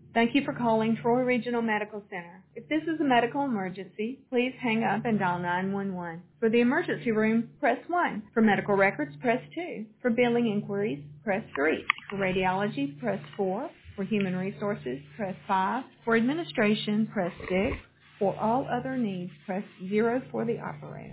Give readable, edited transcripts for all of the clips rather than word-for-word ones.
Thank you for calling Troy Regional Medical Center. If this is a medical emergency, please hang up and dial 911. For the emergency room, press 1. For medical records, press 2. For billing inquiries, press 3. For radiology, press 4. For human resources, press 5. For administration, press 6. For all other needs, press 0 for the operator.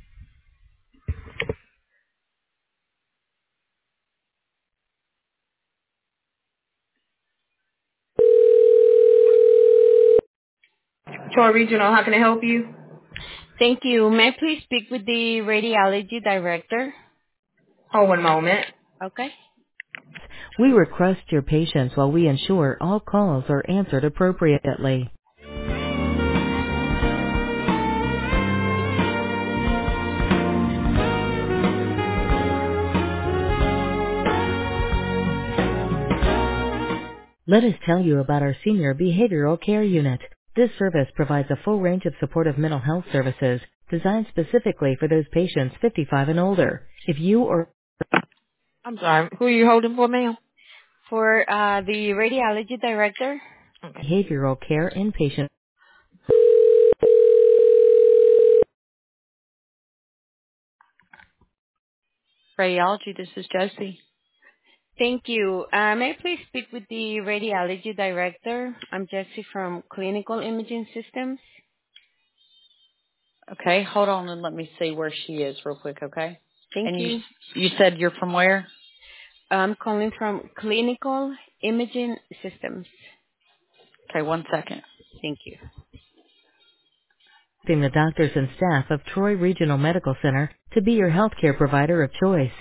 Troy Regional, how can I help you? Thank you. May I please speak with the radiology director? Hold one moment. Okay. We request your patience while we ensure all calls are answered appropriately. Let us tell you about our senior behavioral care unit. This service provides a full range of supportive mental health services designed specifically for those patients 55 and older. If you or I'm sorry. Who are you holding for, ma'am? For the radiology director? behavioral care inpatient Radiology. This is Josie. Thank you. May I please speak with the radiology director? I'm Jessie from Clinical Imaging Systems. Okay, hold on and let me see where she is real quick, okay? Thank And you. you said you're from where? I'm calling from Clinical Imaging Systems. Okay, 1 second. Thank you. the doctors and staff of Troy Regional Medical Center to be your healthcare provider of choice.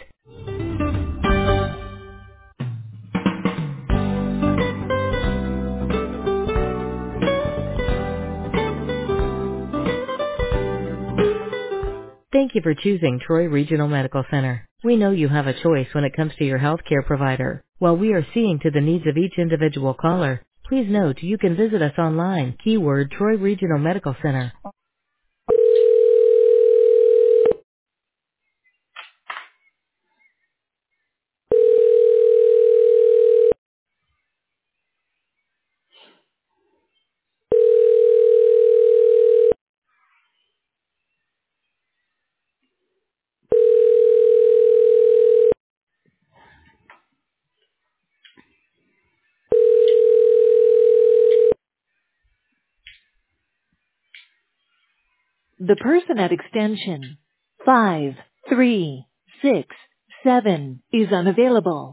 Thank you for choosing Troy Regional Medical Center. We know you have a choice when it comes to your healthcare provider. While we are seeing to the needs of each individual caller, please note you can visit us online, keyword Troy Regional Medical Center. The person at extension 5367 is unavailable.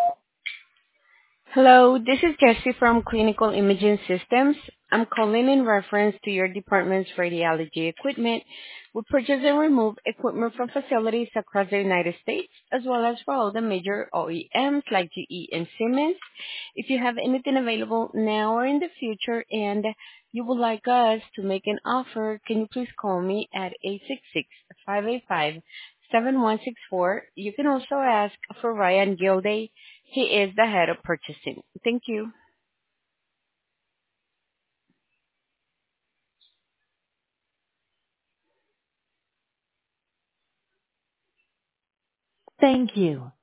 Hello, this is Jessie from Clinical Imaging Systems. I'm calling in reference to your department's radiology equipment. We purchase and remove equipment from facilities across the United States, as well as for all the major OEMs like GE and Siemens. If you have anything available now or in the future and you would like us to make an offer, can you please call me at 866-585-7164. You can also ask for Ryan Gilday. He is the head of purchasing. Thank you. Thank you.